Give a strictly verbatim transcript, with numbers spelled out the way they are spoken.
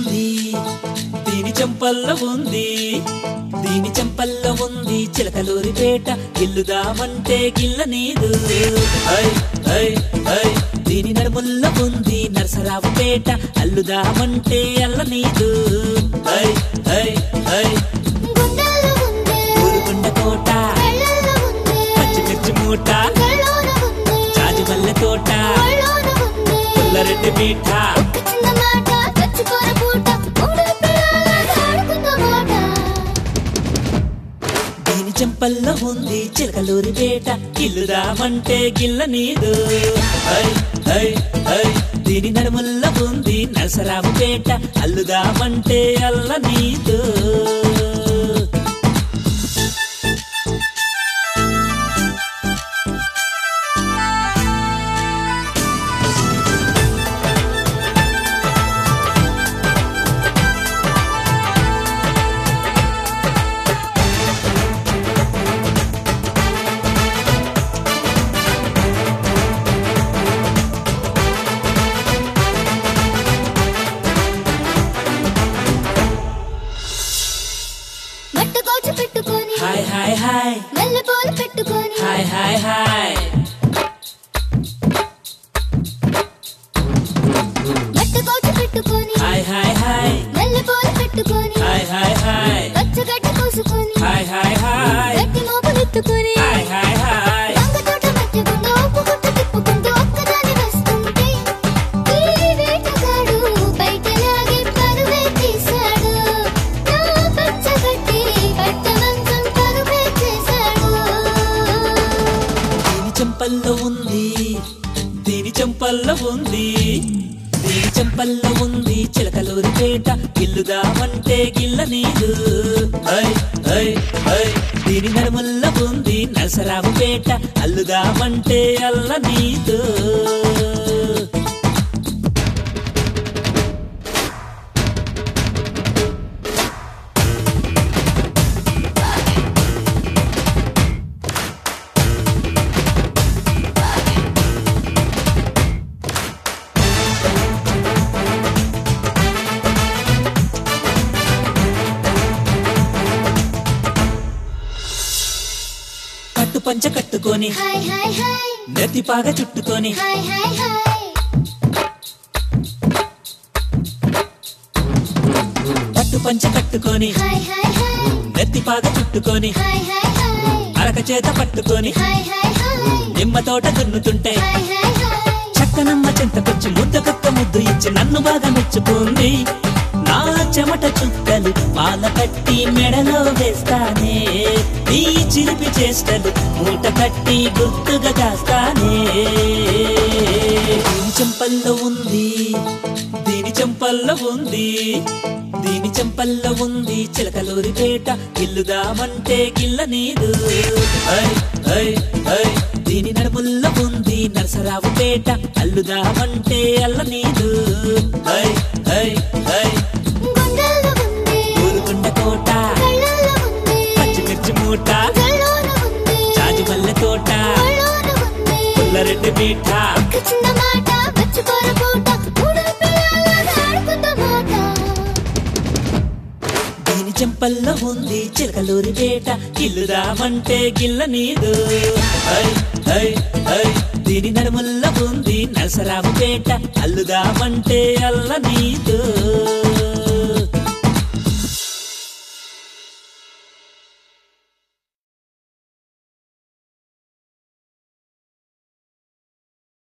ఉంది దీని చెంపల్లో ఉంది దీని చెంపల్లో ఉంది చిలకలూరిపేట గిల్లుదామంటే గిల్ల నీదు హై హై హై దీని నడుముల్లో ఉంది నరసరావుపేట అల్లుదామంటే అల్ల నీదు హై హై హై ఊరుకొండ కోట పచ్చిమిర్చి మూట జాజిమల్లె తోట పుల్లరెడ్డి మీఠ దీని చెంపల్లో ఉంది చిలకలూరిపేట గిల్లుదామంటే గిల్ల నీదు హై హై హై దీని నడుముల్లో ఉంది నరసరావుపేట అల్లుదామంటే అల్ల నీదు హాయ్ హాయ్ హాయ్ నల్ల పూలు పెట్టుకొని హాయ్ హాయ్ హాయ్ మట్టకోట పెట్టుకొని హాయ్ హాయ్ హాయ్ నల్ల పూలు పెట్టుకొని హాయ్ హాయ్ హాయ్ పచ్చగడ్డ కోసుకొని హాయ్ హాయ్ హాయ్ గట్టి మోపులు ఎత్తుకొని హాయ్ హాయ్ హాయ్ వంగతోట మధ్యగుండా ఉప్పు గుట్ట తిప్పుకుంటూ ఒక్కదాని వస్తుంటే ఈ వేటగాడు బయటలాగి పరువే తీశాడు నా పచ్చగడ్డి పట్టమంచం పరువే చేశాడు దీని చెంపల్లో ఉంది దీని చెంపల్లో ఉంది దీని చెంపల్లో ఉంది చిలకలూరిపేట గిల్లుదామంటే గిల్ల నీదు హై హై హై దీని నడుముల్లో ఉంది నరసరావుపేట అల్లుదామంటే అల్ల నీదు పట్టు పంచ కట్టుకొని హాయ్ హాయ్ హాయ్ నెత్తి పాగ చుట్టుకొని హాయ్ హాయ్ హాయ్ పట్టు పంచ కట్టుకొని హాయ్ హాయ్ హాయ్ నెత్తి పాగ చుట్టుకొని హాయ్ హాయ్ హాయ్ అరక చేత పట్టుకొని హాయ్ హాయ్ హాయ్ నిమ్మ తోట దున్నుతుంటే హాయ్ హాయ్ హాయ్ చక్కనమ్మ చెంతకొచ్చి ముద్దకొక్క ముద్దు ఇచ్చి నన్ను బాగా మెచ్చుకుంది నా చెమట చుక్కలు పాల కట్టి మెడలో వేస్తానే నీ చిలిపి చేష్టలు మూట కట్టి గుర్తుగా దాస్తానే దీని చెంపల్లో ఉంది దీని చెంపల్లో ఉంది దీని చెంపల్లో ఉంది చిలకలూరిపేట గిల్లుదామంటే గిల్ల నీదు హై హై హై దీని నడుముల్లో ఉంది నరసరావుపేట అల్లుదామంటే అల్ల నీదు హై హై హై గుండెల్లో ఉంది ఊరుకొండ కోట కళ్ళల్లో ఉంది పచ్చిమిర్చి మూట గల్లోన ఉంది జాజిమల్లె తోట ఒళ్ళోన ఉంది పుల్లరెడ్డి మీఠ ఒక్క చిన్న మాట మర్చిపోర పూట మూడు పిల్లల ఆడుకుందామాట దీని చెంపల్లో ఉంది చిలకలూరిపేట గిల్లుదామంటే గిల్ల నీదు హై హై హై దీని నడుముల్లో ఉంది నరసరావుపేట అల్లుదామంటే అల్ల నీదు